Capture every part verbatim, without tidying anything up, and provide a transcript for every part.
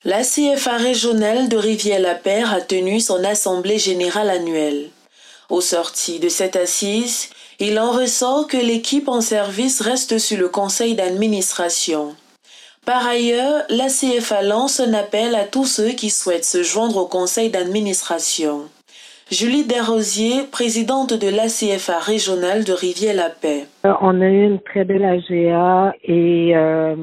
La C F A régionale de Rivière-la-Paix a tenu son assemblée générale annuelle. Au sorti de cette assise, il en ressort que l'équipe en service reste sur le conseil d'administration. Par ailleurs, la C F A lance un appel à tous ceux qui souhaitent se joindre au conseil d'administration. Julie Desrosiers, présidente de l'A C F A régionale de Rivière-la-Paix. Euh, on a eu une très belle A G A et euh,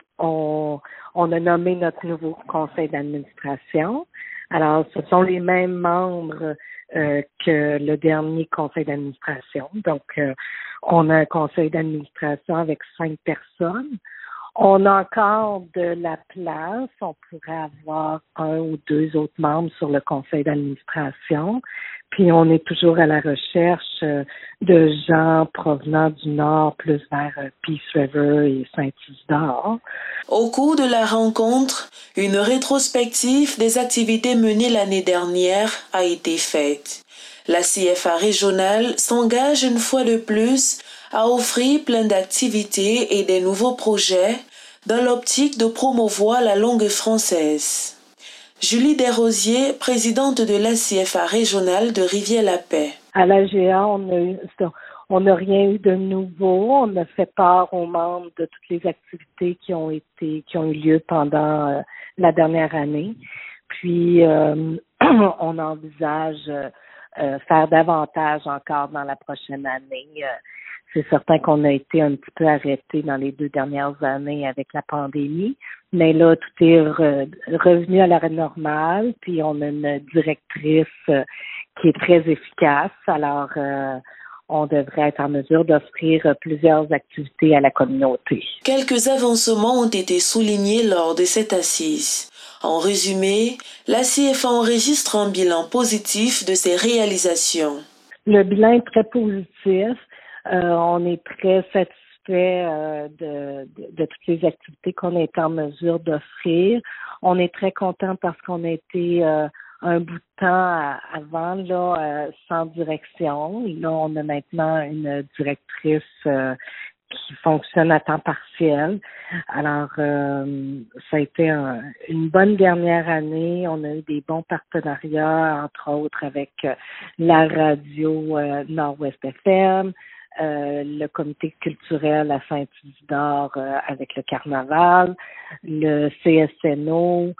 on, on a nommé notre nouveau conseil d'administration. Alors, ce sont les mêmes membres euh, que le dernier conseil d'administration. Donc, euh, on a un conseil d'administration avec cinq personnes. On a encore de la place. On pourrait avoir un ou deux autres membres sur le conseil d'administration. Puis on est toujours à la recherche de gens provenant du nord, plus vers Peace River et Saint-Isidore. Au cours de la rencontre, une rétrospective des activités menées l'année dernière a été faite. La C F A régionale s'engage une fois de plus à offrir plein d'activités et des nouveaux projets dans l'optique de promouvoir la langue française. Julie Desrosiers, présidente de l'A C F A régionale de Rivière-la-Paix. À l'A G A, on a eu, on n'a rien eu de nouveau. On a fait part aux membres de toutes les activités qui ont été, qui ont eu lieu pendant euh, la dernière année. Puis, euh, on envisage euh, faire davantage encore dans la prochaine année. Euh, C'est certain qu'on a été un petit peu arrêté dans les deux dernières années avec la pandémie, mais là, tout est re, revenu à la normale, puis on a une directrice euh, qui est très efficace, alors euh, on devrait être en mesure d'offrir plusieurs activités à la communauté. Quelques avancements ont été soulignés lors de cette assise. En résumé, la C F A enregistre un bilan positif de ses réalisations. Le bilan est très positif. Euh, on est très satisfait euh, de, de, de toutes les activités qu'on a été en mesure d'offrir. On est très content parce qu'on a été euh, un bout de temps à, avant là euh, sans direction. Là, on a maintenant une directrice euh, qui fonctionne à temps partiel. Alors, euh, ça a été un, une bonne dernière année. On a eu des bons partenariats, entre autres avec euh, la radio euh, Nord-Ouest F M, Euh, le comité culturel à Saint-Isidore euh, avec le carnaval, le C S N O,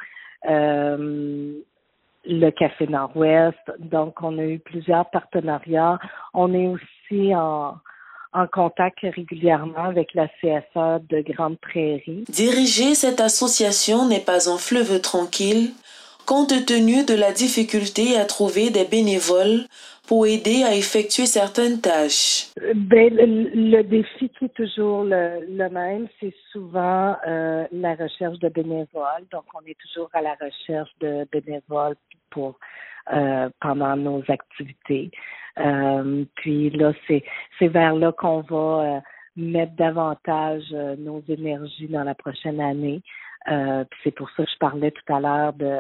euh, le Café Nord-Ouest. Donc, on a eu plusieurs partenariats. On est aussi en, en contact régulièrement avec la C S A de Grande Prairie. Diriger cette association n'est pas un fleuve tranquille, compte tenu de la difficulté à trouver des bénévoles pour aider à effectuer certaines tâches. Ben, le, le défi qui est toujours le, le même, c'est souvent euh, la recherche de bénévoles. Donc, on est toujours à la recherche de bénévoles pour euh, pendant nos activités. Euh, puis là, c'est c'est vers là qu'on va euh, mettre davantage euh, nos énergies dans la prochaine année. Euh, puis c'est pour ça que je parlais tout à l'heure de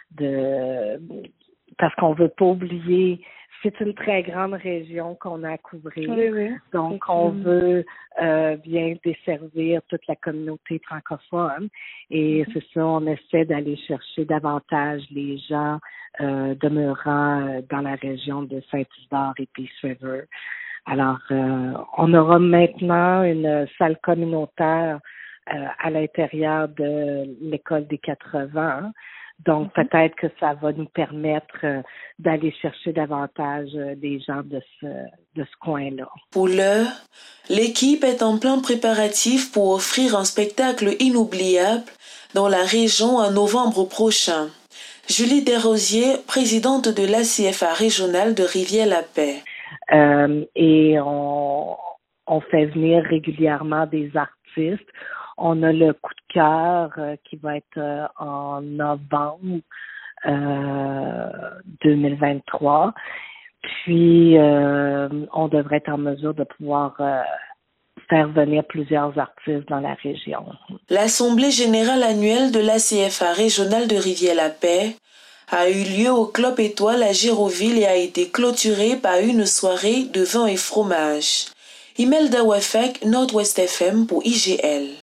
de parce qu'on veut pas oublier. C'est une très grande région qu'on a à couvrir. Oui, oui. Donc, on veut euh, bien desservir toute la communauté francophone. Et mm-hmm. c'est ça, on essaie d'aller chercher davantage les gens euh, demeurant dans la région de Saint-Isidore et Peace River. Alors, euh, on aura maintenant une salle communautaire euh, à l'intérieur de l'école des quatre-vingts. Donc, mm-hmm. peut-être que ça va nous permettre euh, d'aller chercher davantage euh, des gens de ce, de ce coin-là. Pour l'heure, l'équipe est en plein préparatif pour offrir un spectacle inoubliable dans la région en novembre prochain. Julie Desrosiers, présidente de l'A C F A régionale de Rivière-la-Paix. Euh, et on, on fait venir régulièrement des artistes. On a le coup de cœur euh, qui va être euh, en novembre euh, deux mille vingt-trois. Puis, euh, on devrait être en mesure de pouvoir euh, faire venir plusieurs artistes dans la région. L'Assemblée générale annuelle de l'A C F A régionale de Rivière-la-Paix a eu lieu au Club Étoile à Giroville et a été clôturée par une soirée de vin et fromage. Imelda Wefek, Nord-Ouest F M pour I G L.